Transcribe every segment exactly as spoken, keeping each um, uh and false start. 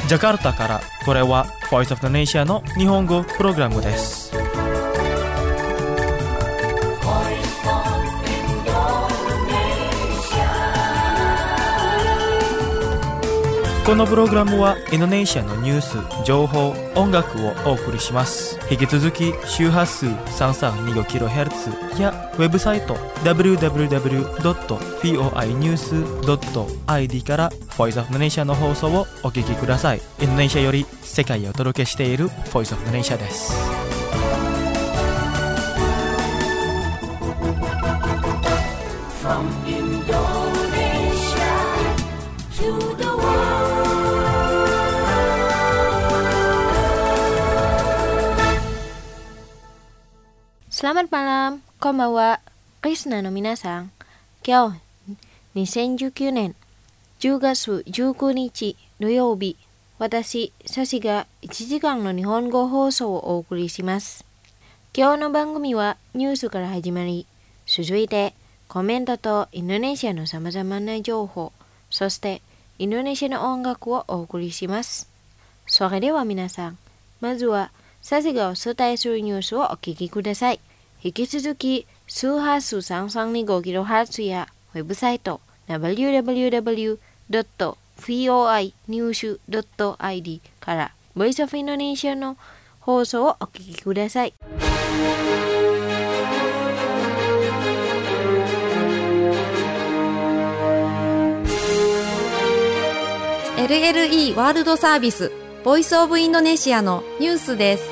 ジャカルタからこれは Voice of the Nation の日本語プログラムです。このプログラムはインドネシアのニュース、情報、音楽をお送りします。引き続き周波数 さんさんにごキロヘルツ やウェブサイト ダブリューダブリューダブリュードットフォーアイニュースドットアイディー から Voice of the Nation の放送をお聞きください。インドネシアより世界をお届けしている Voice of the Nation です。From Indonesia to the Selamat malam, konbanwa, Krishna no minasan. Kyou,にせんじゅうきゅうねんじゅうがつじゅうくにち土曜日、私、サシがいちじかんの日本語放送をお送りします。今日の番組はニュースから始まり、続いてコメントとインドネシアのさまざまな情報、そしてインドネシアの音楽をお送りします。それでは皆さん、まずはサシがお伝えするニュースをお聞きください。引き続き、周波数 さんさんにごキロヘルツ やウェブサイト ダブリューダブリューダブリュードットフォーアイニュースドットアイディー から Voice of Indonesia の放送をお聞きください。 エルエルイー ワールドサービス Voice of Indonesia のニュースです。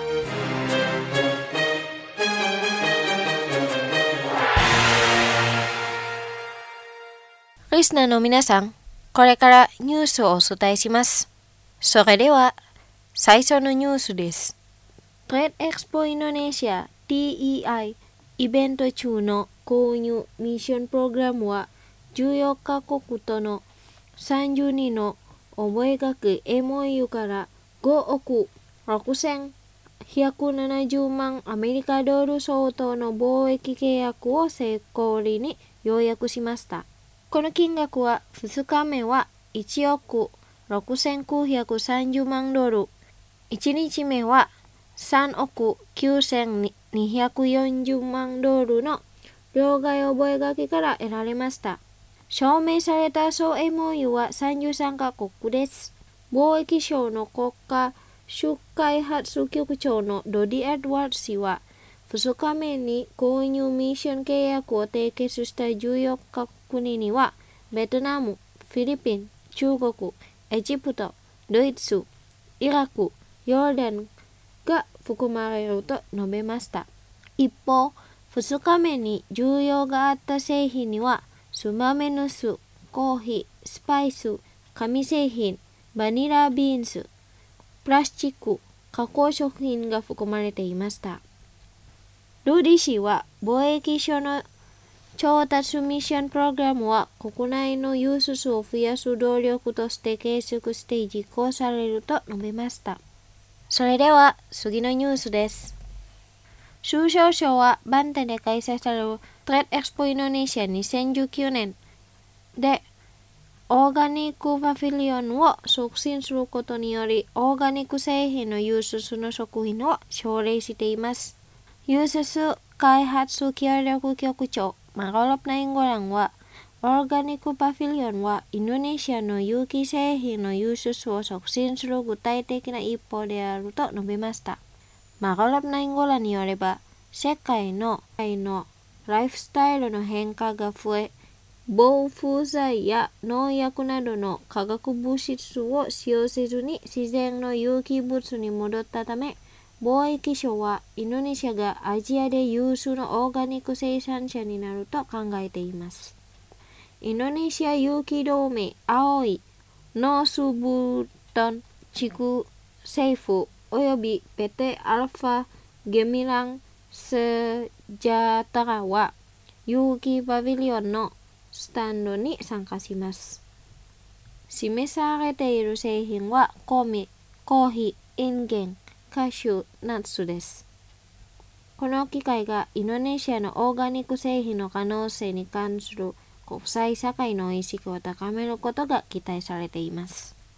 リスナーの皆さん、これからニュースをお伝えします。それでは、最初のニュースです。Trade Expo Indonesia ティーイーアイ イベント中の購入ミッションプログラムはじゅうよっかこくとのさんじゅうにの覚書 エムオーユー からごおくろくせんひゃくななじゅうまんアメリカドル相当の貿易契約を成功裏に要約しました。この金額はふつかめはいちおくろくせんきゅうひゃくさんじゅうまんドル、いちにちめはさんおくきゅうせんにひゃくよんじゅうまんドルの両替覚書から得られました。証明された総 エムオーユー はさんじゅうさんかこくです。貿易省の国家出開発局長のドディ・エドワード氏はふつかめに購入ミッション契約を締結したじゅうよっかこくにはベトナム、フィリピン、中国、エジプト、ドイツ、イラク、ヨルダンが含まれると述べました。一方、ふつかめに需要があった製品にはツバメの巣、コーヒー、スパイス、紙製品、バニラビーンズ、プラスチック、加工食品が含まれていました。ルディ氏は貿易省の調達ミッションプログラムは国内の輸出を増やす動力として継続して実行されると述べました。それでは次のニュースです。首相省はバンテで開催されるトレードエクスポインドネシアにせんじゅうきゅうねんでオーガニックパビリオンを促進することによりオーガニック製品の輸出の促進を奨励しています。輸出開発協力局長マガロプナインゴランはオーガニックパビリオンはインドネシアの有機製品の輸出を促進する具体的な一歩であると述べました。マガロプナインゴランによれば世界のライフスタイルの変化が増え防腐剤や農薬などの化学物質を使用せずに自然の有機物に戻ったため貿易省はインドネシアがアジアで有数のオーガニック生産者になると考えています。インドネシア有機同盟青いノースブータン地区政府およびペテアルファゲミランセジャタラは有機パビリオンのスタンドに参加します。示されている製品は米、コーヒー、インゲン、カシュー、ナッツです。この機会がインドネシアのオーガニック製品の可能性に関する国際社会の意識を高めることが期待されています。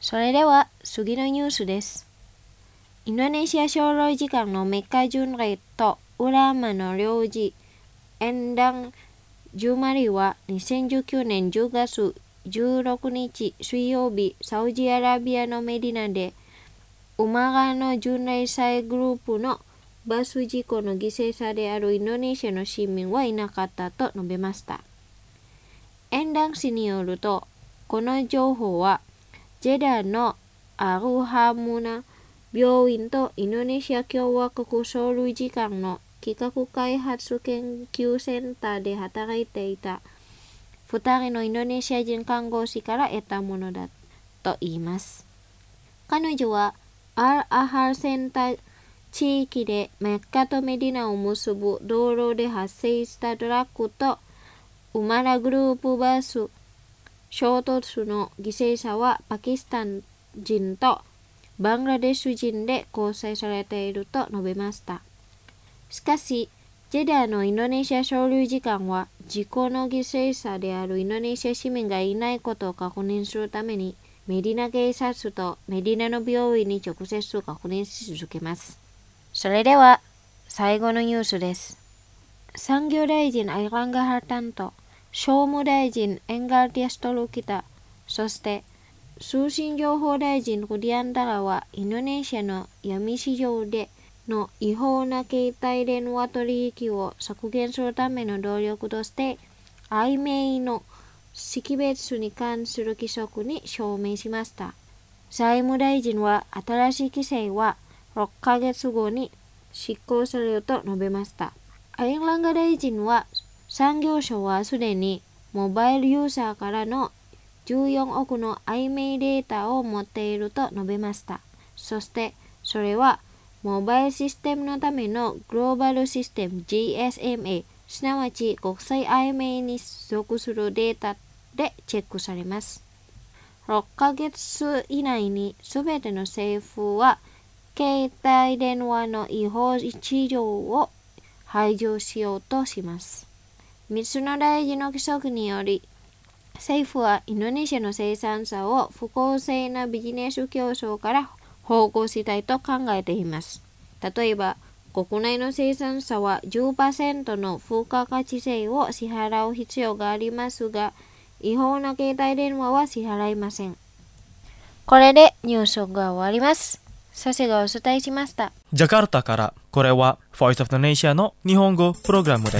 それでは次のニュースです。インドネシア総領事館のメカ巡礼とウラマの領事エンダン・ジュマリはにせんじゅうきゅうねんじゅうがつじゅうろくにち水曜日、サウジアラビアのメディナでウマガの巡礼祭グループのバス事故の犠牲者であるインドネシアの市民はいなかったと述べました。エンダン氏によると、この情報はジェダのアルハムナ病院とインドネシア共和国総領事館の企画開発研究センターで働いていたふたりのインドネシア人看護師から得たものだと言います。彼女はアルアハルセンター地域でメッカとメディナを結ぶ道路で発生したトラックとウマラグループバス衝突の犠牲者はパキスタン人とバングラデシュ人で構成されていると述べました。しかし、ジェダのインドネシア総領事館は事故の犠牲者であるインドネシア市民がいないことを確認するためにメディナ警察とメディナの病院に直接確認し続けます。それでは最後のニュースです。産業大臣アイランガ・ハルタンと商務大臣エンガルティアストルキタ、そして通信情報大臣ルディアンダラはインドネシアの闇市場での違法な携帯電話取引を削減するための努力として曖昧の識別に関する規則に署名しました。財務大臣は新しい規制はろっかげつごに執行されると述べました。アイランガ大臣は産業省はすでにモバイルユーザーからのじゅうよんおくの曖昧データを持っていると述べました。そしてそれはモバイルシステムのためのグローバルシステム ジーエスエムエー、すなわち国際曖昧に属するデータでチェックされます。ろっかげつ以内にすべての政府は携帯電話の違法市場を排除しようとします。みっつの大事の規則により、政府はインドネシアの生産者を不公正なビジネス競争から保護したいと考えています。例えば、国内の生産者は じゅっパーセント の付加価値税を支払う必要がありますが、違法な携帯電話は支払いません。これでニュースが終わります。サセがお伝えしました。 ジャカルタからこれは Voice of the Nation の日本語プログラムです。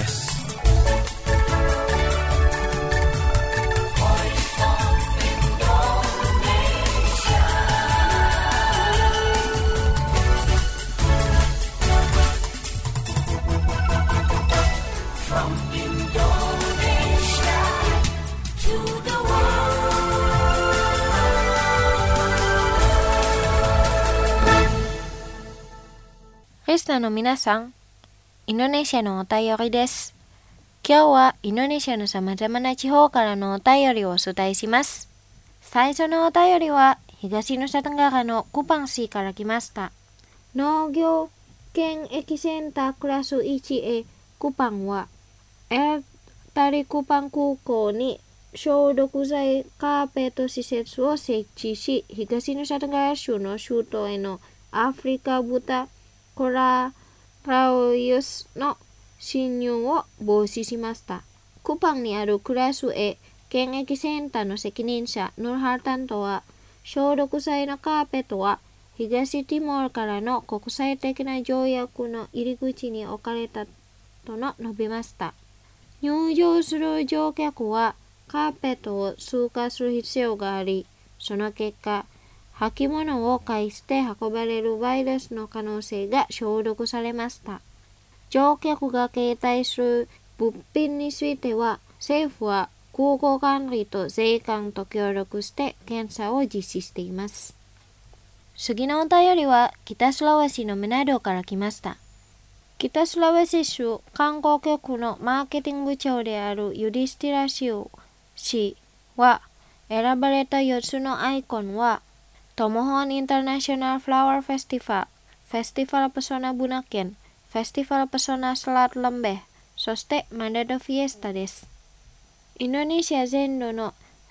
リスナーの皆さん、インドネシアのお便りです。今日はインドネシアのさまざまな地方からのお便りをお伝えします。最初のお便りは東ヌサテナガラのクパン市から来ました。農業検疫センタークラス いちエー クパンはエルタリクパン空港に消毒剤カーペット施設を設置し、東ヌサテナガラ州の首都へのアフリカ豚コララウイウスの侵入を防止しました。クパンにあるクラス A 検疫センターの責任者ヌルハルタントは、消毒剤のカーペットは東ティモールからの国際的な条約の入り口に置かれたとの述べました。入場する乗客はカーペットを通過する必要があり、その結果、履物を介して運ばれるウイルスの可能性が消毒されました。乗客が携帯する物品については、政府は空港管理と税関と協力して検査を実施しています。次のお便りは北スラワシのメナドから来ました。北スラワシ州観光局のマーケティング長であるユディスティラシュ氏は、選ばれたよっつのアイコンは、トモホンインターナショナルフラワーフェスティバル、フェスティバルペソナブナケン、フェスティバルペソナスラッランベ、そしてマンダドフィエスタです。インドネシア全土の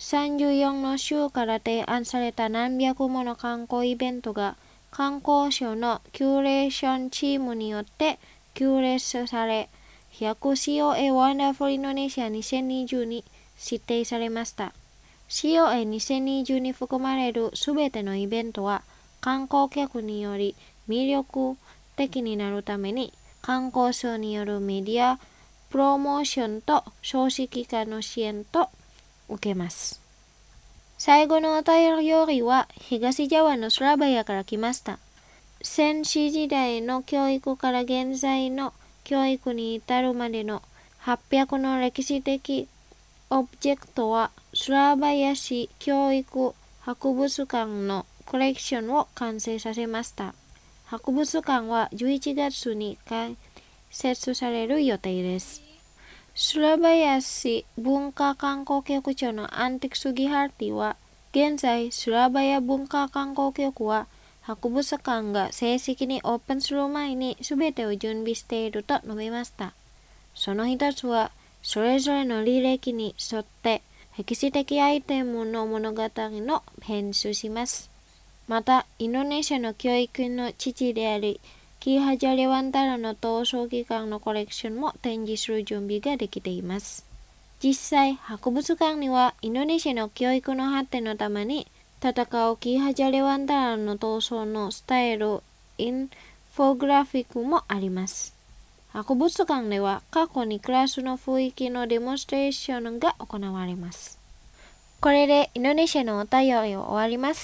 さんじゅうよんの州から提案された何百もの観光イベントが観光省のキュレーションチームによってキュレースされ、ひゃく シーオーエー Wonderful Indonesia にせんにじゅうに指定されました。シーオーエーにせんにじゅう に含まれるすべてのイベントは観光客により魅力的になるために観光省によるメディアプロモーションと少子機関の支援と受けます。最後のお便りは東ジャワのスラバヤから来ました。戦史時代の教育から現在の教育に至るまでのはっぴゃくの歴史的オブジェクトはスラバヤ市教育博物館のコレクションを完成させました。博物館はじゅういちがつに開設される予定です。スラバヤ市文化観光局長のアンティクスギハルティは、現在スラバヤ文化観光局は博物館が正式にオープンする前に全てを準備していると述べました。その一つは、それぞれの履歴に沿って歴史的アイテムの物語の編集します。また、インドネシアの教育の父であり、キーハジャレワンタラの闘争機関のコレクションも展示する準備ができています。実際、博物館にはインドネシアの教育の発展のために戦うキーハジャレワンタラの闘争のスタイル、インフォグラフィックもあります。博物館では過去にクラスの雰囲気のデモンストレーションが行われます。これでインドネシアのお便りを終わります。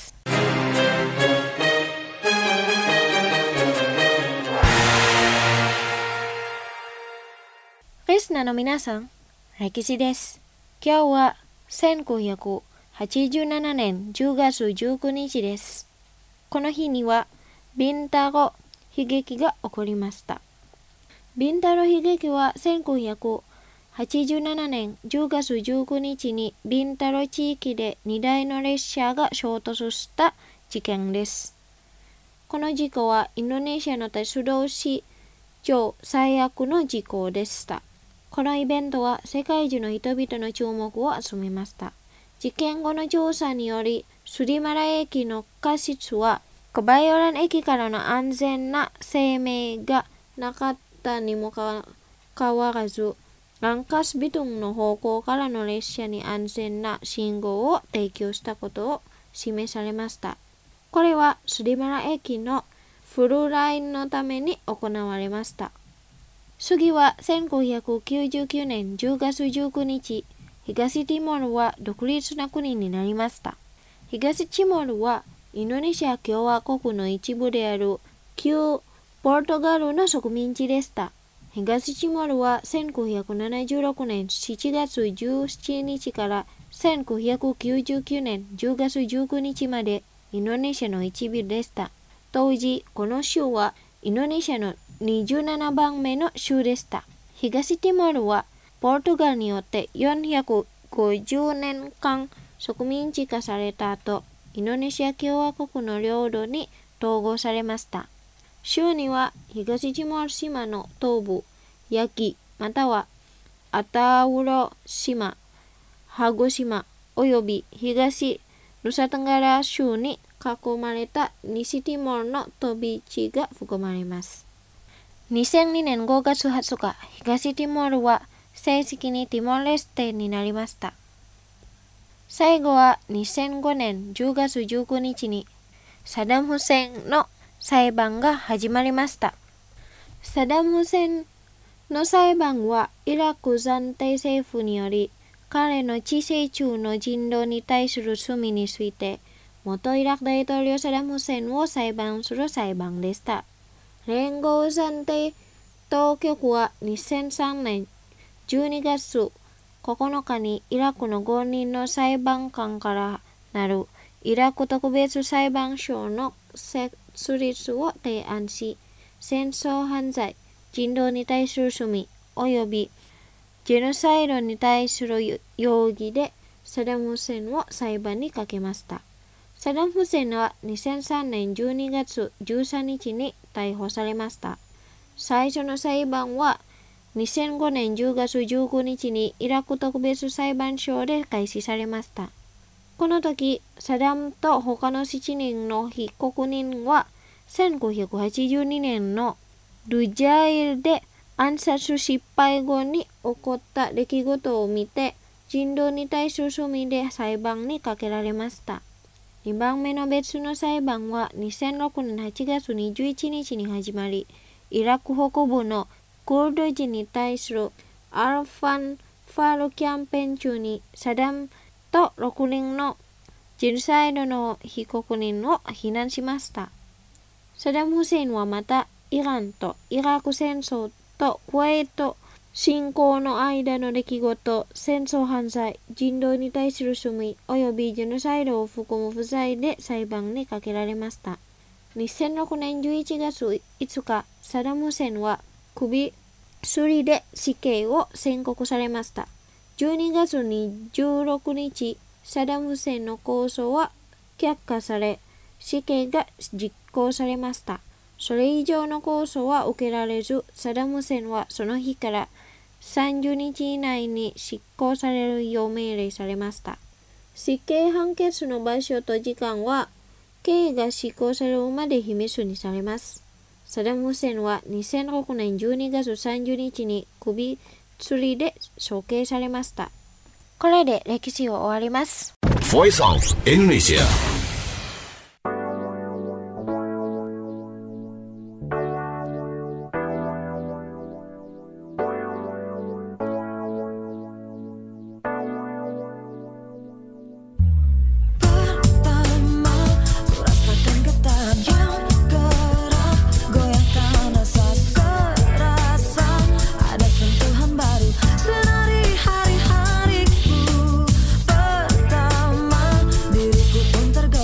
リスナーの皆さん、歴史です。今日はせんきゅうひゃくはちじゅうななねんじゅうがつじゅうくにちです。この日にはビンタロ悲劇が起こりました。ビンタロ悲劇はせんきゅうひゃくはちじゅうななねんじゅうがつじゅうくにちにビンタロ地域でにだいの列車が衝突した事件です。この事故はインドネシアの鉄道史上最悪の事故でした。このイベントは世界中の人々の注目を集めました。事件後の調査により、スリマラ駅の過失は、コバイオラン駅からの安全な生命がなかったにもかかわらず、ランカスビトンの方向からの列車に安全な信号を提供したことを示されました。これはスリマラ駅のフルラインのために行われました。次はせんきゅうひゃくきゅうじゅうきゅうねんじゅうがつじゅうくにち、東ティモールは独立な国になりました。東ティモールはインドネシア共和国の一部である旧ポルトガルの植民地でした。東ティモールはせんきゅうひゃくななじゅうろくねんしちがつじゅうしちにちからせんきゅうひゃくきゅうじゅうきゅうねんじゅうがつじゅうくにちまでインドネシアの一部でした。当時、この州はインドネシアのにじゅうななばんめの州でした。東ティモールはポルトガルによってよんひゃくごじゅうねんかん植民地化された後、インドネシア共和国の領土に統合されました。州には東ティモール島の東部、ヤキまたはアタウロ島、ハゴ島および東ヌサテンガラ州に囲まれた西ティモールの飛び地が含まれます。にせんにねんごがつはつか、東ティモールは正式にティモールレステになりました。最後はにせんごねんじゅうがつじゅうくにちにサダム・フセインの裁判が始まりました。サダム・フセインの裁判はイラク暫定政府により彼の治世中の人道に対する罪について元イラク大統領サダム・フセインを裁判する裁判でした。連合暫定当局はにせんさんねんじゅうにがつここのかにイラクのごにんの裁判官からなるイラク特別裁判所の設立を提案し、戦争犯罪、人道に対する罪およびジェノサイドに対する容疑でサダム・フセインを裁判にかけました。サダム・フセインはにせんさんねんじゅうにがつじゅうさんにちに逮捕されました。最初の裁判はにせんごねんじゅうがつじゅうくにちにイラク特別裁判所で開始されました。 この時、サダムと他のしちにんの被告人はせんごひゃくはちじゅうにねんのルジャイルで暗殺失敗後に起こった出来事を見て、人道に対する罪で裁判にかけられました。にばんめの別の裁判はにせんろくねんはちがつにじゅういちにちに始まり、イラク北部のクルド人に対するアルファン・ファールキャンペーン中にサダムとろくにんのジェノサイドの被告人を非難しました。サダム・フセインはまたイランとイラク戦争とクウェート侵攻の間の出来事、戦争犯罪、人道に対する罪およびジェノサイドを含む不罪で裁判にかけられました。にせんろくねんじゅういちがついつか、サダム・フセインは首吊りで死刑を宣告されました。じゅうにがつにじゅうろくにち、サダム・フセインの控訴は却下され、死刑が実行されました。それ以上の控訴は受けられず、サダム・フセインはその日からさんじゅうにち以内に執行されるよう命令されました。死刑判決の場所と時間は、刑が執行されるまで秘密にされます。サダム・フセインはにせんろくねんじゅうにがつさんじゅうにちに首吊りで処刑されました。これで歴史を終わります。 Voice of Indonesia。 Pertama, diriku pun tergantung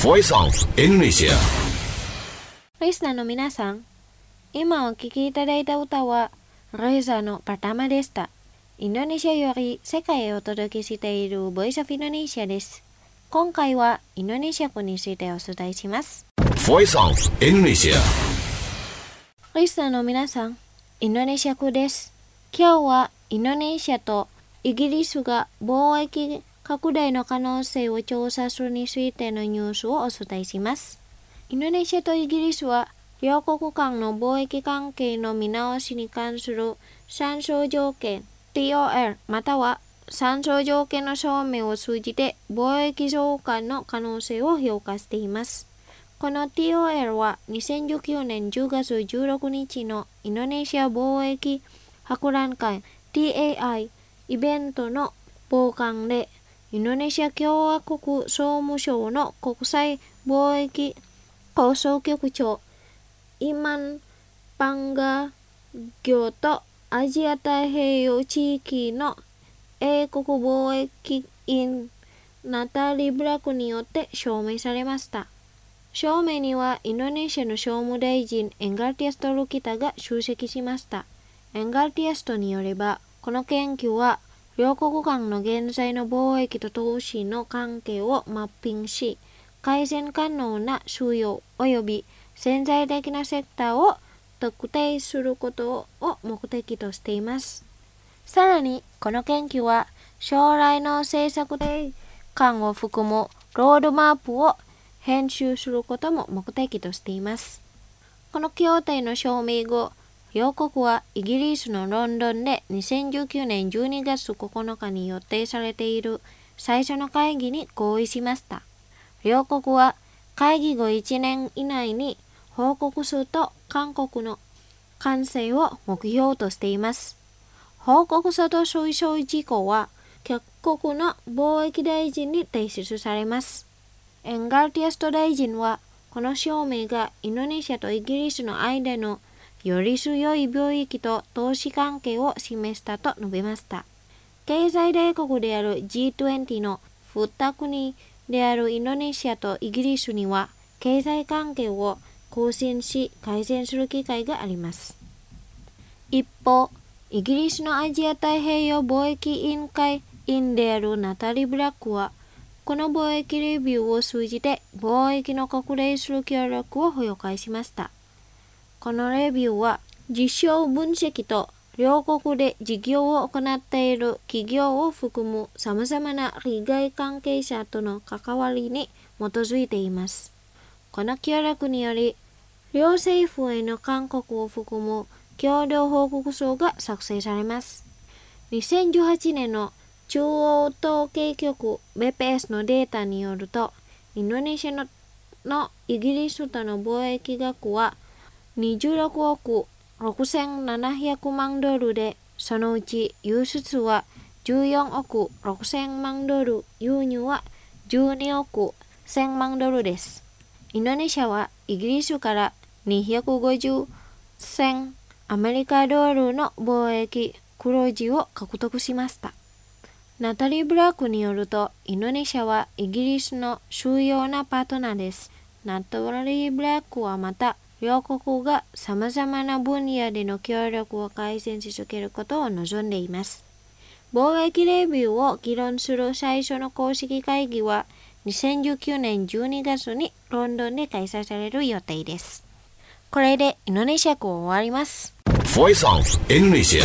Voice of Indonesia. リスナーの皆さん、今お聴きいただいた歌はレザのパタマでした。インドネシアより世界へお届けしている Voice of Indonesia です。今回はインドネシア語についてお伝えします。 Voice of Indonesia. リスナーの皆さん、インドネシア語です。今日はインドネシアとイギリスが貿易拡大の可能性を調査するについてのニュースをお伝えします。インドネシアとイギリスは両国間の貿易関係の見直しに関する参照条件 ティーオーエル または参照条件の証明を通じて貿易増加の可能性を評価しています。この ティーオーエル はにせんじゅうきゅうねんじゅうがつじゅうろくにちのインドネシア貿易博覧会 ティーエーアイ イベントの傍観でインドネシア共和国総務省の国際貿易交渉局長イマン・パンガ業とアジア太平洋地域の英国貿易員ナタリー・ブラックによって証明されました。証明にはインドネシアの商務大臣エンガルティアスト・ルキタが出席しました。エンガルティアストによれば、この研究は両国間の現在の貿易と投資の関係をマッピングし、改善可能な収容及び潜在的なセクターを特定することを目的としています。さらに、この研究は将来の政策転換を含むロードマップを編集することも目的としています。この協定の証明後、両国はイギリスのロンドンでにせんじゅうきゅうねんじゅうにがつここのかに予定されている最初の会議に合意しました。両国は会議後いちねん以内に報告すると韓国の完成を目標としています。報告書と推奨事項は各国の貿易大臣に提出されます。エンガルティアスト大臣はこの証明がインドネシアとイギリスの間のより強い貿易と投資関係を示したと述べました。経済大国である ジーにじゅう のに国であるインドネシアとイギリスには経済関係を更新し改善する機会があります。一方、イギリスのアジア太平洋貿易委員会員であるナタリー・ブラックは、この貿易レビューを通じて貿易の拡大する協力を了解しました。このレビューは実証分析と両国で事業を行っている企業を含む様々な利害関係者との関わりに基づいています。この協力により、両政府への勧告を含む共同報告書が作成されます。にせんじゅうはちねんの中央統計局 ビーピーエス のデータによると、インドネシア の, のイギリスとの貿易額はにじゅうろくおくろくせんななひゃくまんドルで、そのうち輸出はじゅうよんおくろくせんまんドル、輸入はじゅうにおくせんまんドルです。インドネシアはイギリスからにひゃくごじゅうせんアメリカドルの貿易黒字を獲得しました。ナタリー・ブラックによると、インドネシアはイギリスの主要なパートナーです。ナタリー・ブラックはまた、両国が様々な分野での協力を改善し続けることを望んでいます。貿易レビューを議論する最初の公式会議は、にせんじゅうきゅうねんじゅうにがつにロンドンで開催される予定です。これでインドネシア語を終わります。 Voice of Indonesia.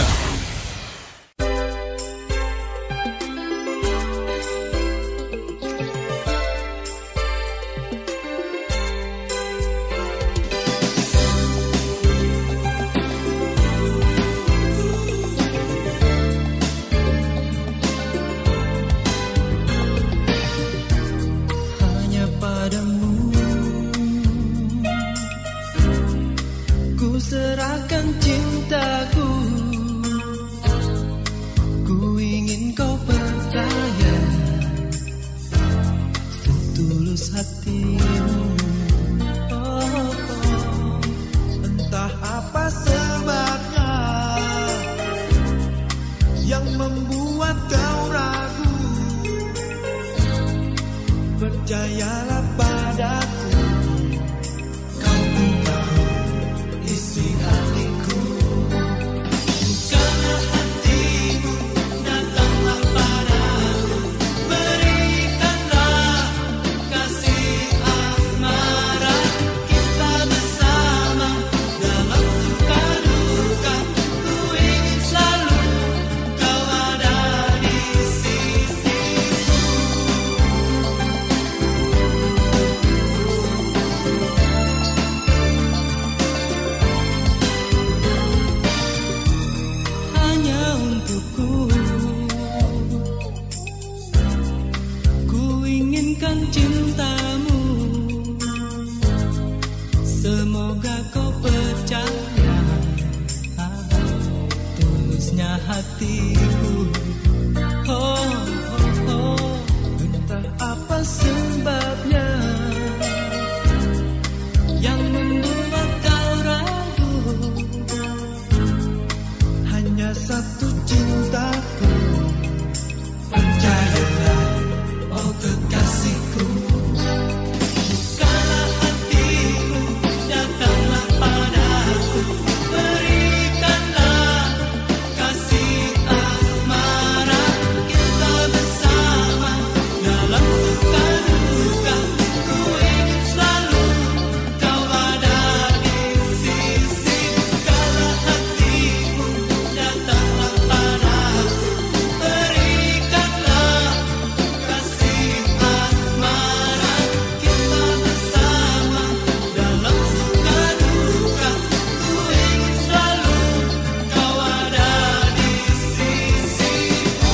Serahkan cintaku, ku ingin kau percaya setulus hatimu. Oh, oh, entah apa sebabnya yang membuat kau ragu, percayalah pada isi hatiku. Bukalah hatimu, datanglah padaku, berikanlah kasih asmara, kita bersama dalam suka duka. Ku ingin selalu kau ada di sisiku. Hanya untukku, ku inginkan cintamu. Semoga kau percaya tulusnya hatiku. Oh, oh, oh. Entah apa sebabnya yang membuat kau ragu. Hanya satu cintaku, percayalah, oh kekasihku. Bukalah hatimu, datanglah padaku, berikanlah kasih asmara, kita bersama dalam suka duka. Ku ingin selalu kau ada di sisi. Bukalah hatimu, datanglah padaku, berikanlah kasih asmara, kita bersama dalam suka duka. Ku ingin selalu kau ada di sisiku.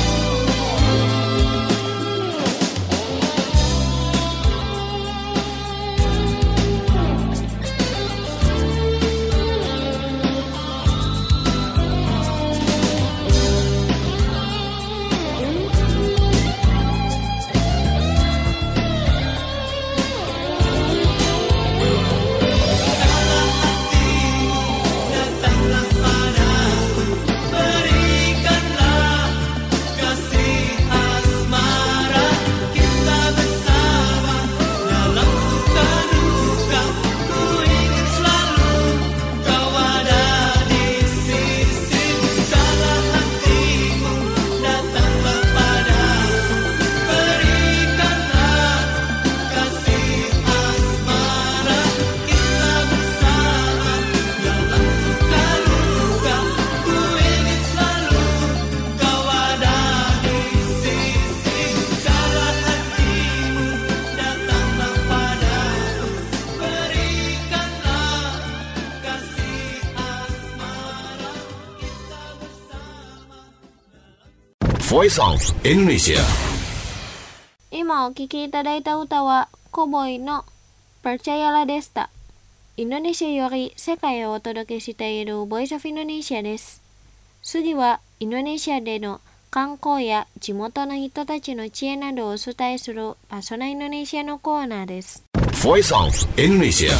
Datanglah padaku, berikanlah kasih asmara, kita bersama dalam suka duka. Ku ingin selalu kau ada di sisi. Bukalah hatimu, datanglah padaku, berikanlah kasih asmara, kita bersama dalam suka duka. Ku ingin selalu kau ada di sisi. Bukalah hatimu, datanglah padaku, berikanlah kasih asmara, kita bersama. Voice of Indonesia. 今お聴きいただいた歌はコボイのPercayalahでした。インドネシアより世界をお届けしているボイスオフインドネシアです。次はインドネシアでの観光や地元の人たちの知恵などをお伝えするパソナインドネシアのコーナーです。 Voice of Indonesia.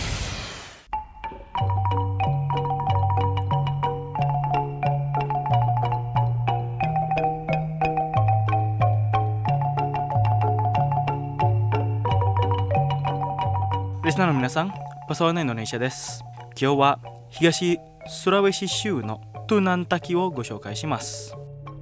Listener の皆さん、パソナインドネシアです。今日は東スラウェシ州のトゥナン滝をご紹介します。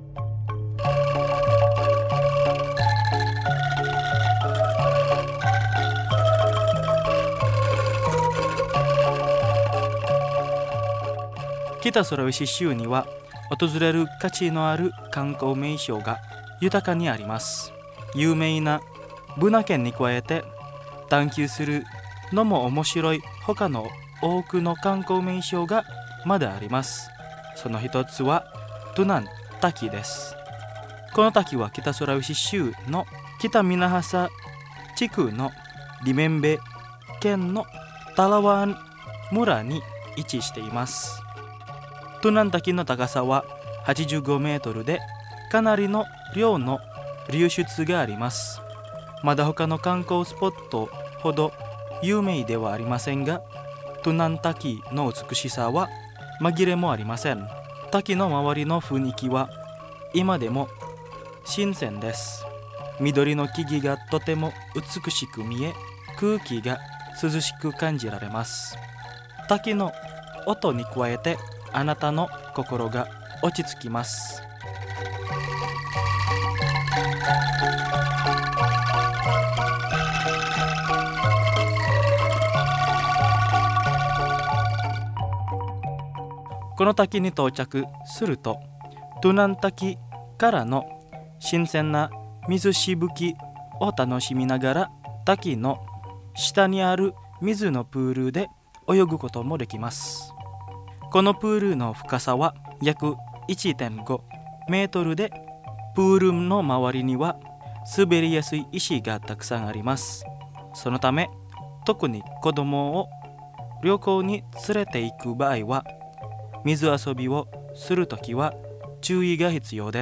北スラウェシ州には訪れる価値のある観光名所が豊かにあります。有名なブナ県に加えて探求するのも面白い他の多くの観光名所がまだあります。その一つはトゥナン滝です。この滝は北スラウェシ州の北ミナハサ地区のリメンベ県のタラワン村に位置しています。トゥナン滝の高さははちじゅうごメートルでかなりの量の流出があります。まだ他の観光スポットほど有名ではありませんが、トゥナン滝の美しさは紛れもありません。滝の周りの雰囲気は今でも新鮮です。緑の木々がとても美しく見え、空気が涼しく感じられます。滝の音に加えてあなたの心が落ち着きます。この滝に到着すると、トゥナン滝からの新鮮な水しぶきを楽しみながら、滝の下にある水のプールで泳ぐこともできます。このプールの深さは約 いってんご メートルで、プールの周りには滑りやすい石がたくさんあります。そのため、特に子供を旅行に連れて行く場合は、水遊びをするときは注意が必要です。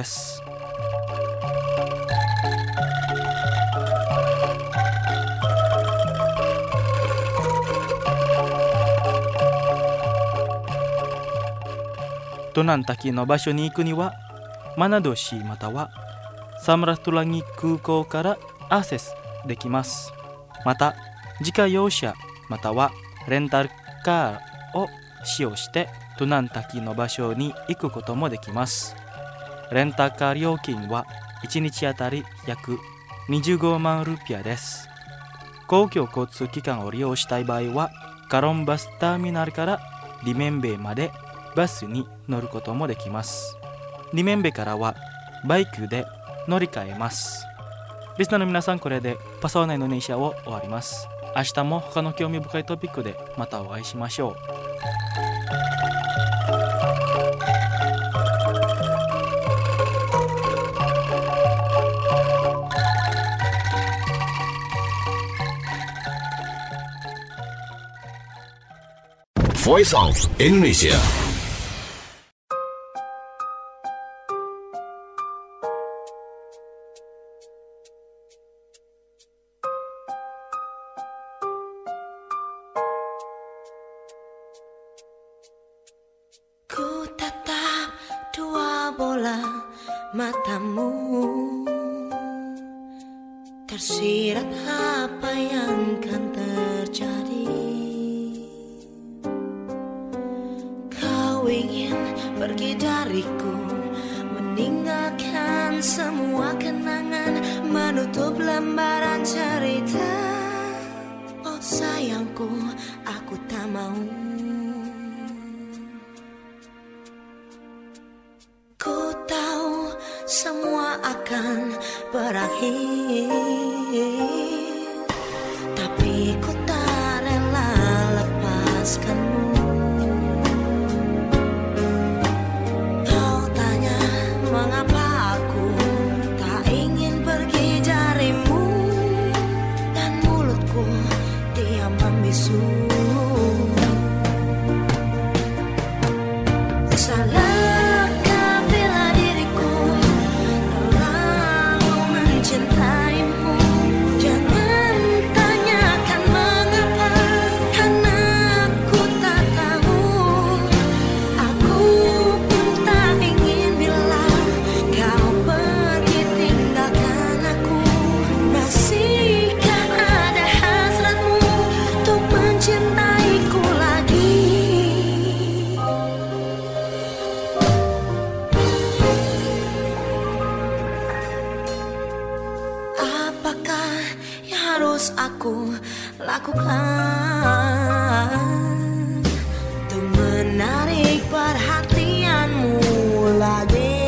トゥナン滝の場所に行くには、マナド市またはサムラトゥラギ空港からアクセスできます。また、自家用車またはレンタルカーを使用してトゥナン滝の場所に行くこともできます。レンタカー料金はいちにちあたり約にじゅうごまんルピアです。公共交通機関を利用したい場合は、カロンバスターミナルからリメンベまでバスに乗ることもできます。リメンベからはバイクで乗り換えます。リスナーの皆さん、これでパサワナインドネシアを終わります。明日も他の興味深いトピックでまたお会いしましょう。 Voice of Indonesia. Ku tatap dua bola matamu, tersirat apa yang kan terjadi. Kau ingin pergi dariku, meninggalkan semua kenangan, menutup lembaran cerita. Oh sayangku, aku tak mau. Ku tahu semua akan berakhir, tapi ku tak rela lepaskanmu. Kau tanya mengapa aku tak ingin pergi darimu, dan mulutku diam membisu. Salahkah bila diriku terlalu mencintaimu? Jangan tanyakan mengapa, karena aku tak tahu. Aku pun tak ingin bila kau pergi tinggalkan aku. Masihkah ada hasratmu untuk mencintaiku lagi? Apakah yang harus aku lakukan untuk menarik perhatianmu lagi?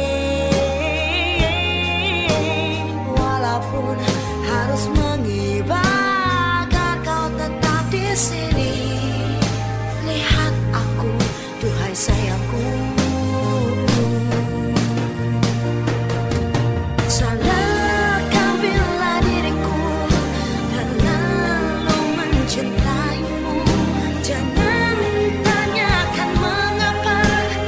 Walaupun harus mengibar agar kau tetap di sini, lihat aku, duhai sayangku. Salahkah bila diriku terlalu mencintaimu? Jangan tanyakan mengapa,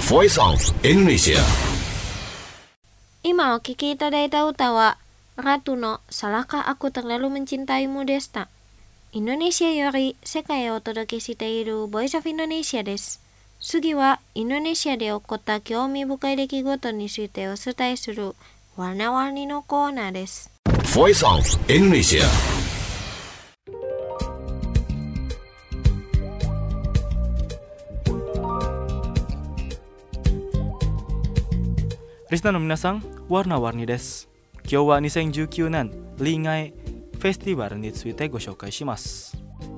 Voice of Indonesia. 今お聴きいただいた歌はRatuのSalahkah Aku Terlalu Mencintaimuでした。インドネシアより世界をお届けしているボイスオフインドネシアです。次はインドネシアで起こった興味深い出来事についてお伝えするワナワニのコーナーです。 Voice of Indonesia. Listenerの皆さん、warna-warniです。今日はにせんじゅうきゅうねん恋愛フェスティバルについてご紹介します。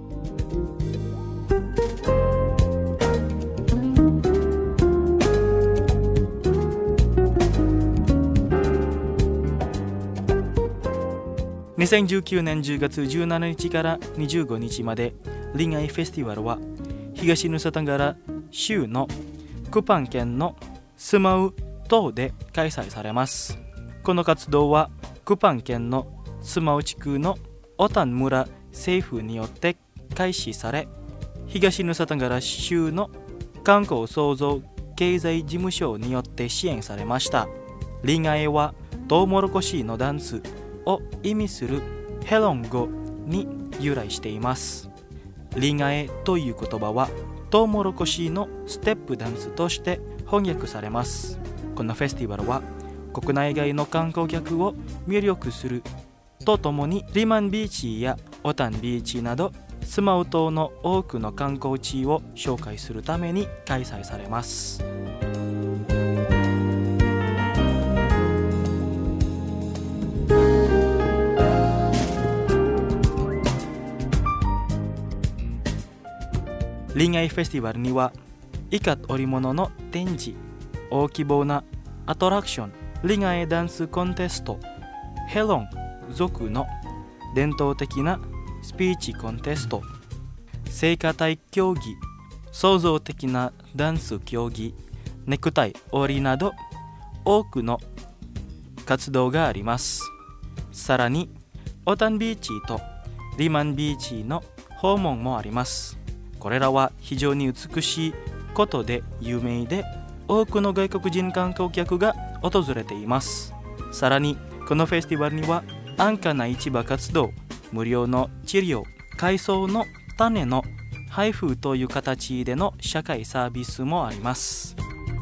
にせんじゅうきゅうねんじゅうがつじゅうしちにちからにじゅうごにちまで恋愛フェスティバルは東ヌサタンガラ州のクパン県のスマウ島で開催されます。この活動はクパン県のスマウ地区のオタン村政府によって開始され、東ヌサタンガラ州の観光創造経済事務所によって支援されました。恋愛はトウモロコシのダンスを意味するヘロン語に由来しています。恋愛という言葉はトウモロコシのステップダンスとして翻訳されます。このフェスティバルは国内外の観光客を魅力するとともにリマンビーチやオタンビーチなどスマウ島の多くの観光地を紹介するために開催されます。恋愛フェスティバルにはイカ織物の展示、大規模なアトラクション、恋愛ダンスコンテスト、ヘロン族の伝統的なスピーチコンテスト、聖歌隊競技、創造的なダンス競技、ネクタイ織りなど多くの活動があります。さらにオタンビーチとリマンビーチの訪問もあります。これらは非常に美しいことで有名で、多くの外国人観光客が訪れています。さらにこのフェスティバルには安価な市場活動、無料の治療、海藻の種の配布という形での社会サービスもあります。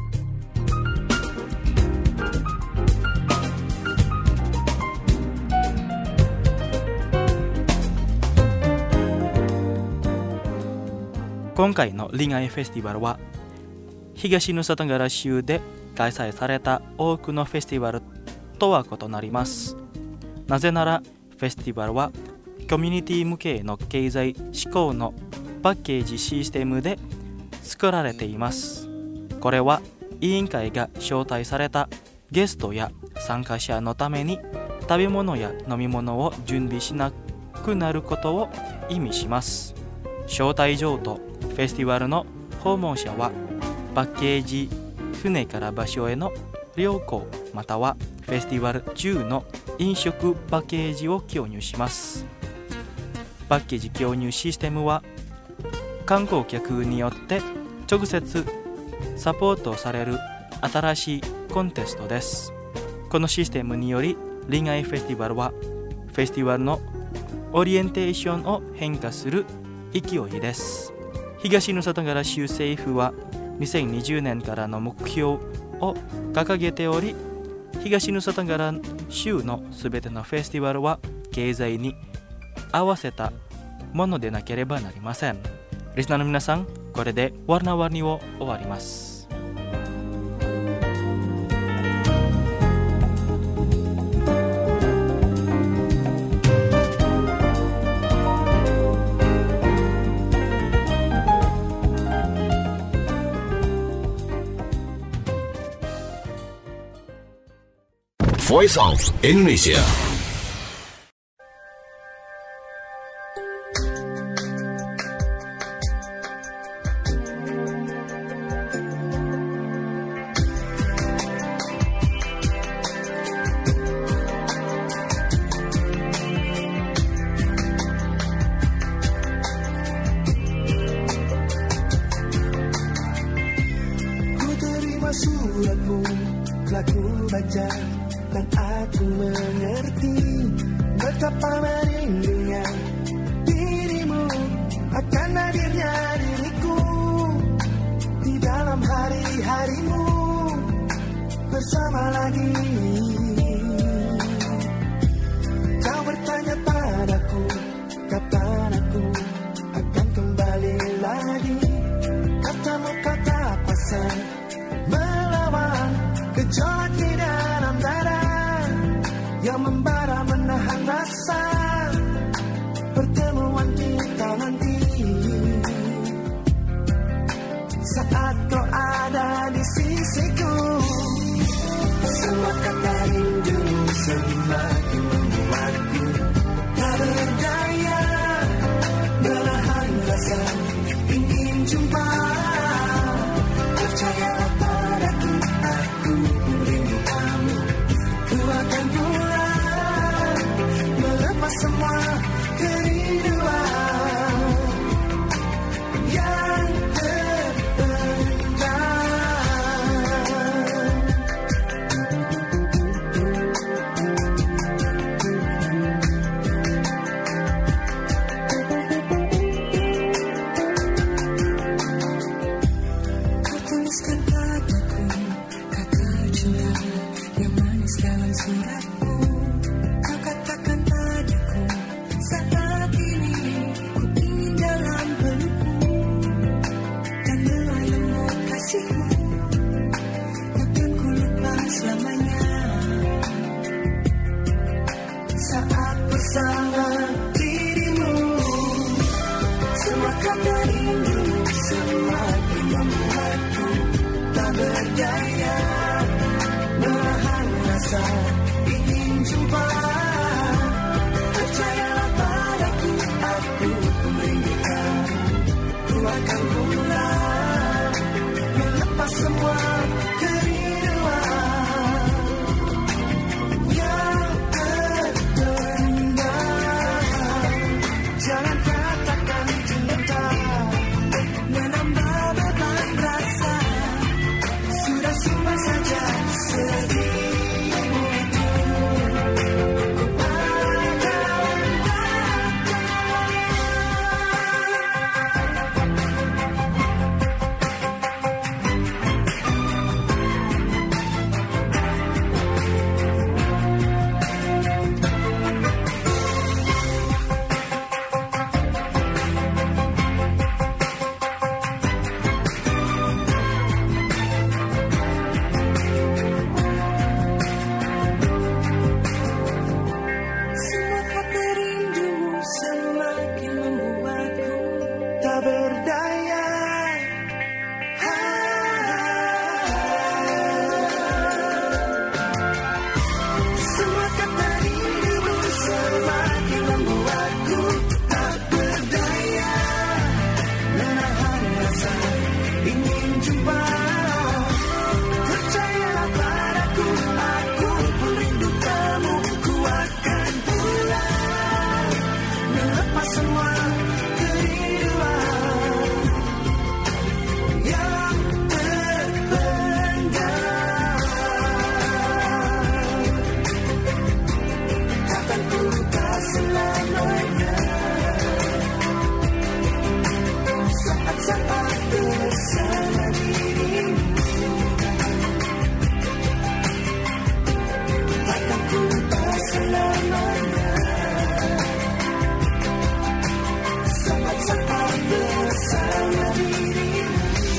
今回の恋愛フェスティバルは東ヌサタンガラ州で開催された多くのフェスティバルとは異なります。なぜならフェスティバルはコミュニティ向けの経済志向のパッケージシステムで作られています。これは委員会が招待されたゲストや参加者のために食べ物や飲み物を準備しなくなることを意味します。招待状とフェスティバルの訪問者はパッケージ船から場所への旅行またはフェスティバル中の飲食パッケージを共有します。パッケージ共有システムは観光客によって直接サポートされる新しいコンテストです。このシステムにより恋愛フェスティバルはフェスティバルのオリエンテーションを変化する勢いです。東ヌサタンガラ州政府はにせんにじゅうねんからの目標を掲げており、東ヌサタンガラ州のすべてのフェスティバルは経済に合わせたものでなければなりません。リスナーの皆さん、これでワナワニを終わります。 Voice of Indonesia. Ku terima telah ku baca dan aku mengerti betapa merindunya dirimu akan hadirnya diriku di dalam hari-harimu bersama lagi. Kau bertanya padaku kapan aku akan kembali lagi. Katamu kata pasang melawan gejolak di dalam dada yang membara menahan rasa pertemuan kita nanti. Saat kau ada di sisiku, semua kata rindu semakin membuatku tak berdaya. Menahan rasa ingin jumpa. Percayalah padaku, aku rindu kamu. Ku akan pulang melepas semua kerinduan yang terpendam. Kau tuliskan padaku kata cinta yang manis dalam suratmu. Kau katakan padaku saat ini ku ingin dalam pelukmu dan lemah lembut kasihmu takkan ku lupa selamanya. Saat bersama dirimu, semua kata rindu semakin membuatku tak berdaya. Menahan rasa ingin jumpa. Percayalah padaku, aku merindu kamu. Ku akan pulang melepas semua kerinduan yang terpendam. Jangan katakan cinta menambah beban rasa. Sudah simpan saja sedihmu itu. Ku akan semua kata rindumu semakin membuatku tak berdaya. Semua kata rindumu semakin membuatku tak berdaya. Menahan rasa ingin jumpa. Percayalah padaku, aku merindu kamu. Ku akan pulang melepas semua kerinduan yang terpendam. Takkan ku lupa selamanya. Saat-saat bersama dirimu, takkan ku lupa selamanya. Saat-saat bersama dirimu.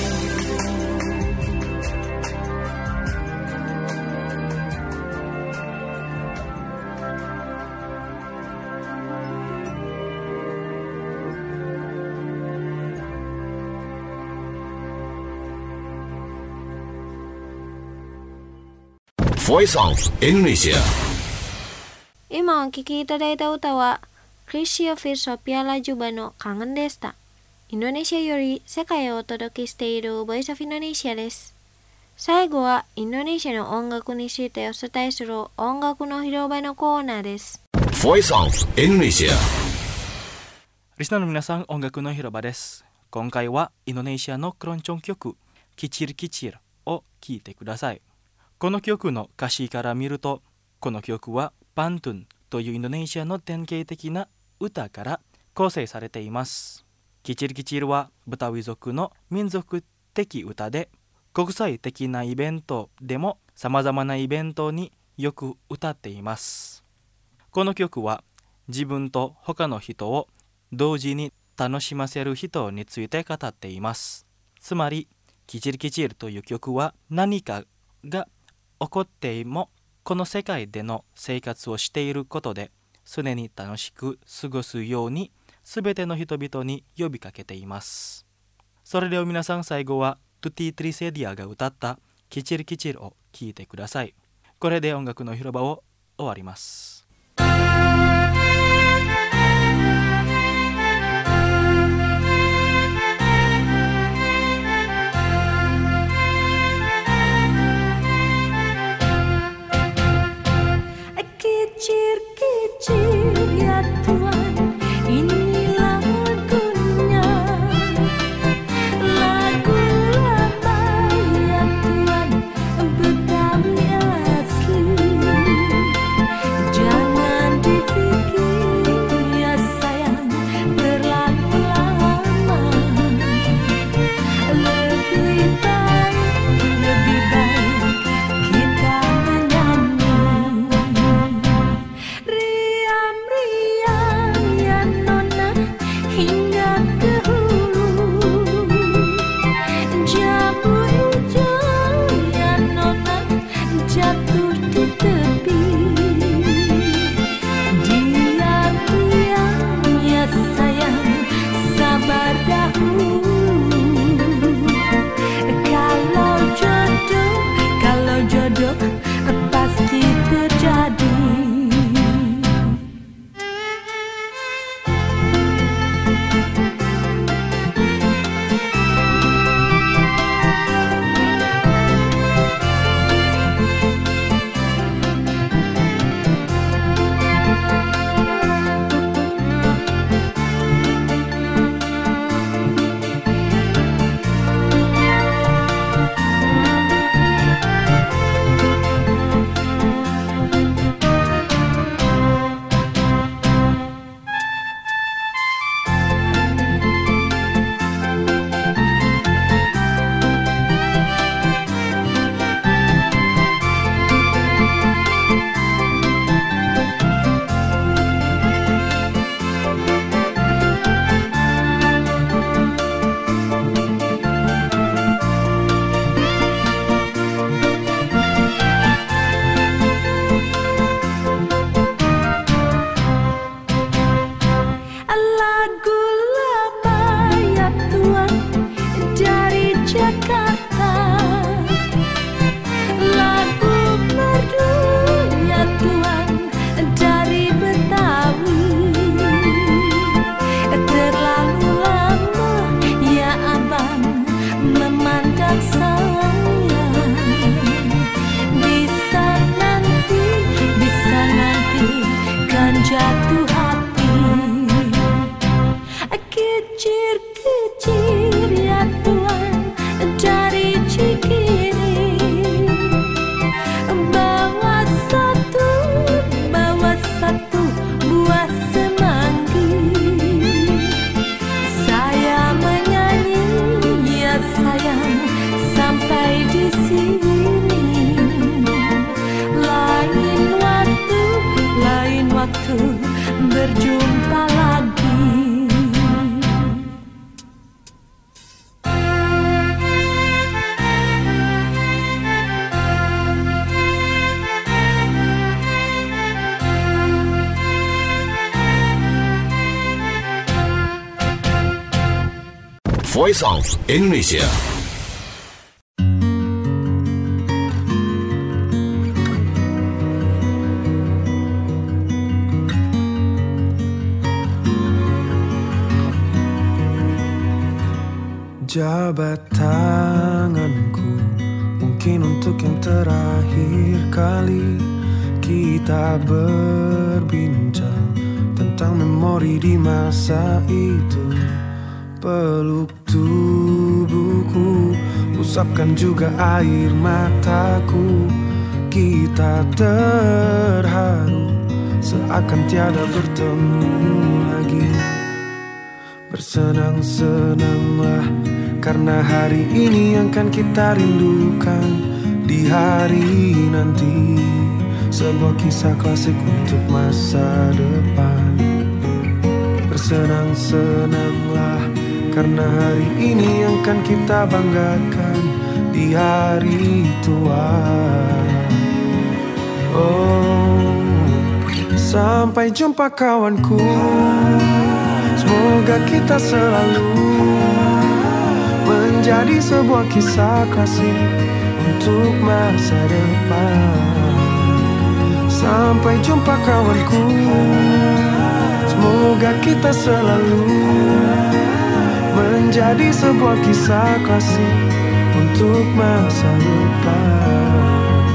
Voice of Indonesia. 今お聴きいただいた歌はクリシオ・フィルソピア・ラジュバのカンでした。インドネシアより世界をお届けしているボイスオフインドネシアです。最後はインドネシアの音楽についてお伝えする音楽の広場のコーナーです。 Voice of Indonesia. リスナーの皆さん、音楽の広場です。今回はインドネシアのクロンチョン曲キチルキチルを聴いてください。 この曲の歌詞から見ると、この曲はパントゥンというインドネシアの典型的な歌から構成されています。キチルキチルはブタウイ族の民族的歌で、国際的なイベントでも様々なイベントによく歌っています。この曲は自分と他の人を同時に楽しませる人について語っています。つまり、キチルキチルという曲は何かが起こってもこの世界での生活をしていることで常に楽しく過ごすようにすべての人々に呼びかけています。それでは皆さん、最後はトゥティ・トリセディアが歌ったキチルキチルを聴いてください。これで音楽の広場を終わります。 Kicir-kicir ya Tuhan, inilah lagunya, lagu lama ya Tuhan, Betawi asli. Jangan dipikir ya sayang terlalu lama, lebih baik, lebih baik kita menyanyi. Riam-riam ya nona hingga ke hulu, jambu hijau ya nona jatuh di tepi. Diam-diam ya sayang sabar dahulu. Kalau jodoh, kalau jodoh pasti terjadi. Lagu lama ya Tuhan dari Jakarta, lagu merdu ya Tuhan dari Betawi. Terlalu lama ya abang memandang saya, bisa nanti, bisa nanti kan jatuh hati. Kicir-kicir ya Tuhan dari Cikini, bawa satu, bawa satu buah semanggi. Saya menyanyi ya sayang sampai di sini. Lain waktu, lain waktu berjumpa lagi. Voice of Indonesia. Jabat tanganku, mungkin untuk yang terakhir kali kita berbincang tentang memori di masa itu. Peluk tubuhku, usapkan juga air mataku, Kita terharu seakan tiada bertemu lagi. Bersenang-senanglah karena hari ini yang akan kita rindukan di hari nanti. Sebuah kisah klasik untuk masa depan. Bersenang-senanglah karena hari ini yang akan kita banggakan di hari tua. Oh, sampai jumpa kawanku. Semoga kita selalu menjadi sebuah kisah klasik untuk masa depan. Sampai jumpa kawanku. Semoga kita selalu menjadi sebuah kisah klasik untuk masa depan.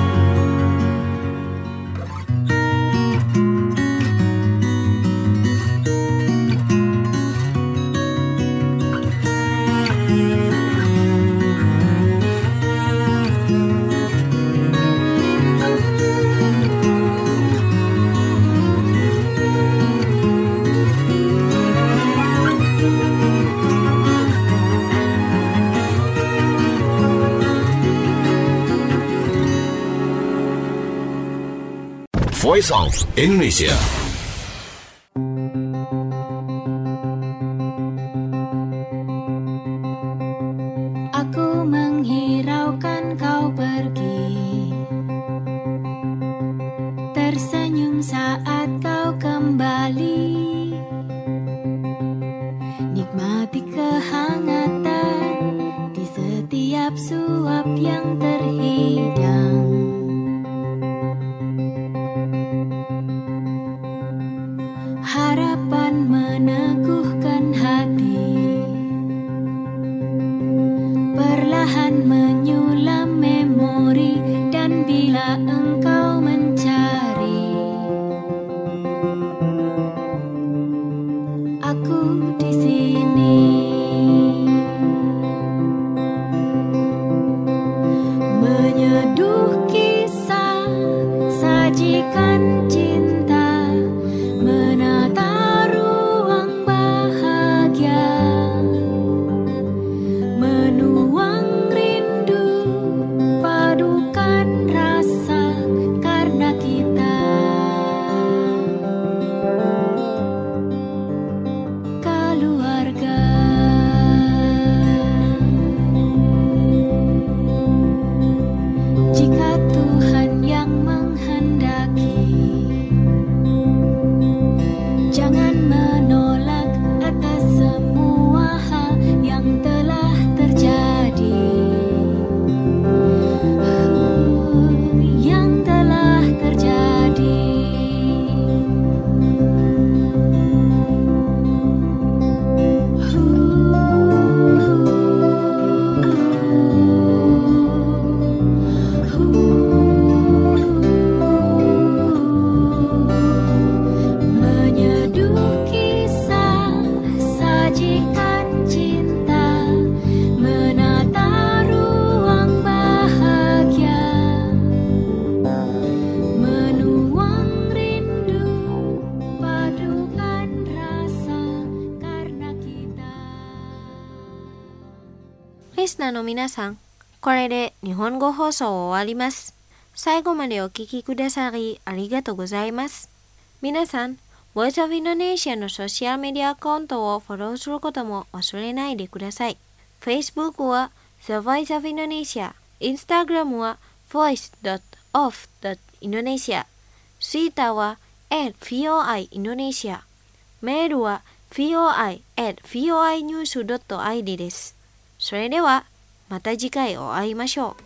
Voice of Indonesia. Aku menghiraukan kau pergi, tersenyum saat kau kembali. Nikmati kehangatan di setiap suap yang terhidang. Harapan meneguhkan hati, perlahan menyulam memori. Dan bila engkau mencari, aku di sini. Menyeduh kisah, sajikan cinta, menata ruang bahagia, menuang rindu, padukan rasa karena kita keluarga. Jika Tuhan yang menghendaki, jangan menolak atas semua hal yang telah terjadi, yang telah terjadi. Menyeduh kisah, sajikan cinta, menata ruang bahagia, menuang rindu, padukan rasa karena kita. リスナーの皆さん、これで日本語放送を終わります。最後までお聞きくださりありがとうございます。皆さん、Voice of Indonesia のソーシャルメディアアカウントをフォローすることも忘れないでください。Facebook は The Voice of Indonesia、Instagram は ボイス ドット オフ ドット インドネシア、Twitter は アット ブイオーアイ インドネシア、メールは ブイオーアイ アット ブイオーアイ ニュース ドット アイディー です。それではまた次回お会いましょう。